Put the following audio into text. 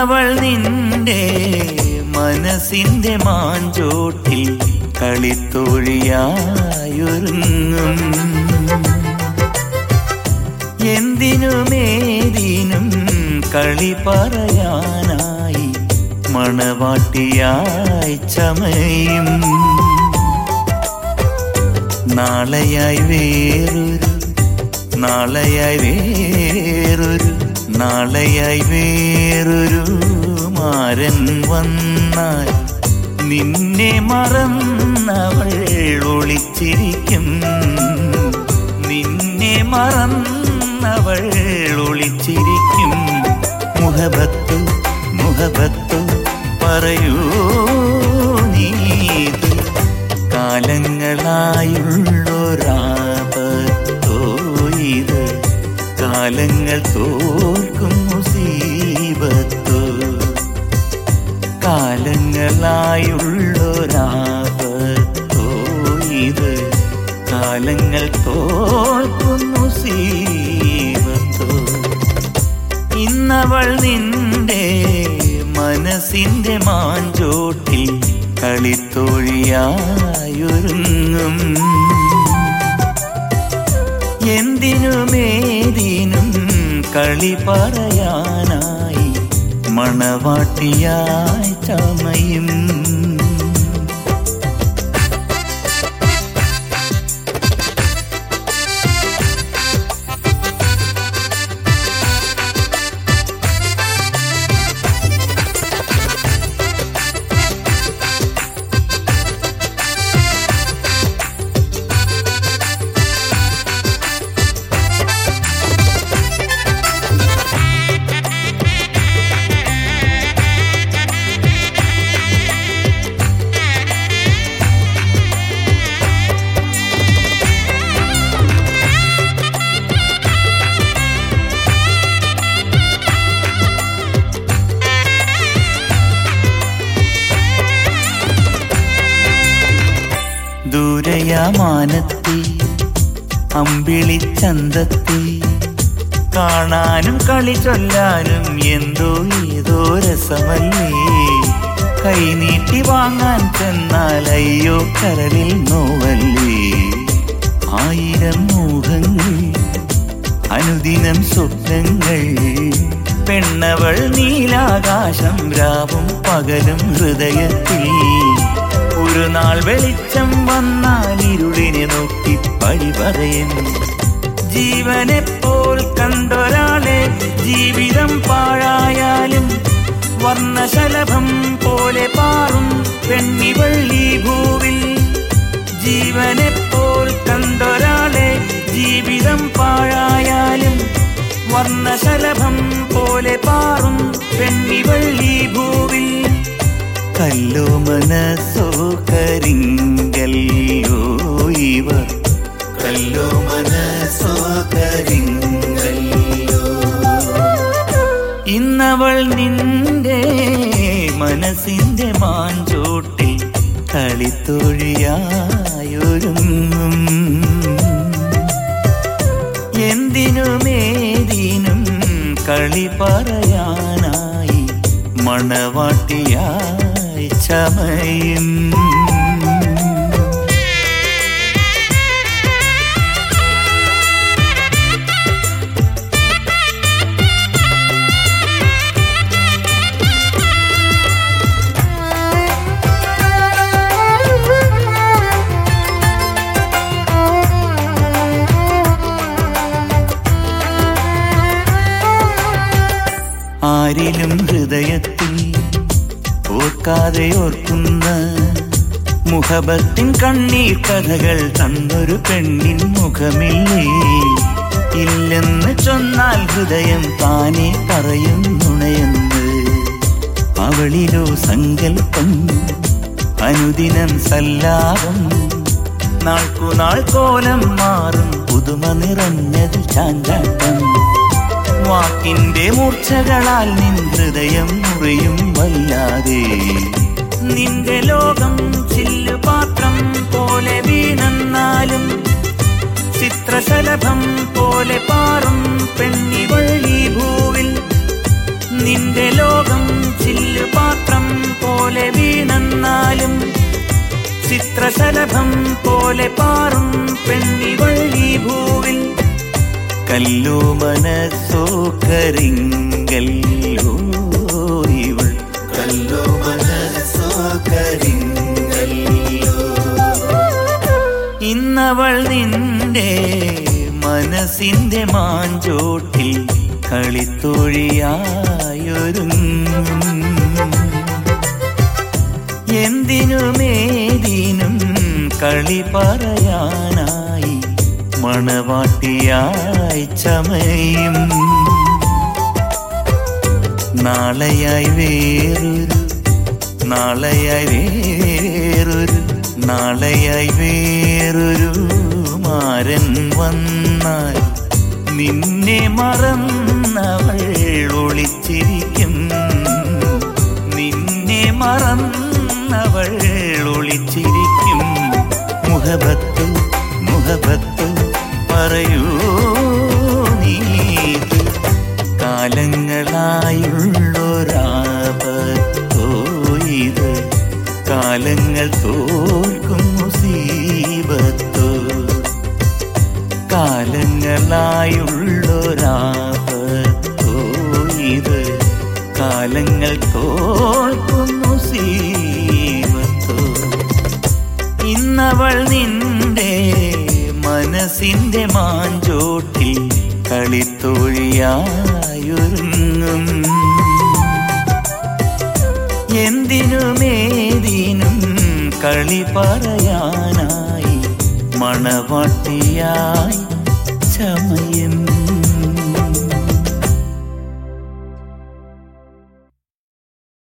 ഇന്നവൾ നിന്റെ മനസ്സിന്റെ മാഞ്ചോട്ടിൽ കളിത്തോഴിയായൊരുങ്ങും. എന്തിനുമേതിനും കളി പറയാനായി മണവാട്ടിയായി ചമയും. നാളെയായി വേറൊരു മാരൻ വന്നാൽ നിന്നെ മറന്നവൾ ഒളിച്ചിരിക്കും. നിന്നെ മറന്നവൾ ഒളിച്ചിരിക്കും. മുഹബത്തു പറയൂ നീത് കാലങ്ങളായുള്ളൊരാപത്തോ ഇത്. കാലങ്ങൾ തോൽക്കും മുസീബത്തോ. കാലങ്ങളായുള്ളൊരാപത്തോ ഇത്. കാലങ്ങൾ തോൽക്കും മുസീബത്തോ. ഇന്നവൾ നിന്റെ മനസ്സിന്റെ മാഞ്ചോട്ടിൽ കളിത്തോഴിയായൊരുങ്ങും. എന്തിനുമേതിനും കളി പറയാനായി മണവാട്ടിയായി ചമയും. ദൂരയാമാനത്തി അമ്പിളിച്ചന്തത്തി കാണാനും കളി ചൊല്ലാനും എന്തോ ഏതോ രസമല്ലേ. കൈനീട്ടി വാങ്ങാൻ ചെന്നാൽ അയ്യോ കരളിൽ നോവല്ലേ. ആയിരം മോഹങ്ങൾ അനുദിനം സ്വപ്നങ്ങൾ. പെണ്ണവൾ നീലാകാശം രാവും പകലും ഹൃദയത്തിൽ. ഒരു നാൾ വെളിച്ചം വന്നാൽ ഇരുളിനെ നോക്കി പഴി പറയും. ജീവനെപ്പോൾ കണ്ടൊരാളെ ജീവിതം പാഴായാലും വർണ്ണശലഭം പോലെ പാറും പെണ്ണിവൾ ഈ ഭൂവിൽ. ജീവനെപ്പോൾ കണ്ടൊരാളെ ജീവിതം പാഴായാലും വർണ്ണശലഭം പോലെ പാറും പെണ്ണിവൾ ഈ ഭൂവിൽ. കല്ലോ മനസ്സോ കരിങ്കല്ലോ ഇവർ. കല്ലോ മനസ്സോ കരിങ്കല്ലോ. ഇന്നവൾ നിന്റെ മനസ്സിന്റെ മാഞ്ചോട്ടിൽ കളിത്തൊഴിയായൊരുങ്ങും. എന്തിനുമേതിനും കളി പറയാനായി മണവാട്ടിയായി ചമയും. ആരിലും ഹൃദയത്തിൽ ഓർക്കാതെ ഓർക്കുന്ന മുഹബത്തിൻ കണ്ണീർ കഥകൾ തന്നൊരു പെണ്ണിൻ മുഖമില്ലേ. ഇല്ലെന്ന് ചൊന്നാൽ ഹൃദയം താനെ പറയും നുണയെന്ന്. അവളിലോ സങ്കൽപ്പം അനുദിനം സല്ലാപം. നാൾക്കുനാൾ കോലം മാറും പുതുമ നിറഞ്ഞതിൽ ചാഞ്ചാട്ടം. വാക്കിന്റെ മൂർച്ചകളാൽ നിൻ ഹൃദയം മുറിയും വല്ലാതെ. നിന്റെ ലോകം ചില്ലുപാത്രം പോലെ വീണെന്നാലും ചിത്രശലഭം പോലെ പാറും പെണ്ണിവൾ ഈ ഭൂവിൽ. നിന്റെ ലോകം ശലഭം പോലെ പാറും പെണ്ണിവൾ ഈ ഭൂവിൽ. കല്ലോ മനസ്സോ കരിങ്കല്ലോ ഇവൾ, കല്ലോ മനസ്സോ കരിങ്കല്ലോ. ഇന്നവൾ നിന്റെ മനസ്സിന്റെ മാഞ്ചോട്ടിൽ കളിത്തൊഴിയായൊരുങ്ങും. എന്തിനുമേതിനും കളി പറയാനായി മണവാട്ടിയായി ചമയും. നാളെയായി വേറൊരു, നാളെയായി വേറൊരു, നാളെയായി വേറൊരു മാരൻ വന്നാൽ നിന്നെ മറന്നവൾ ഒളിച്ചിരിക്കും. നിന്നെ മറന്നവൾ ഒളിച്ചിരിക്കും. മുഹബത്ത് മുഹബത്ത് പറയൂ നീത്, കാലങ്ങളായുള്ളൊരാപത്തോ ഇത്, കാലങ്ങൾ തോൽക്കും മുസീബത്തോ. കാലങ്ങളായുള്ളൊരാപത്തോ ഇത്, കാലങ്ങൾ തോൽക്കും മുസീബത്തോ. ഇന്നവൾ നിന്റെ മനസ്സിന്റെ മാഞ്ചോട്ടിൽ കളിത്തൊഴിയായൊരുങ്ങും. എന്തിനുമേതിനും കളി പറയാനായി മണവാട്ടിയായി ചമയും.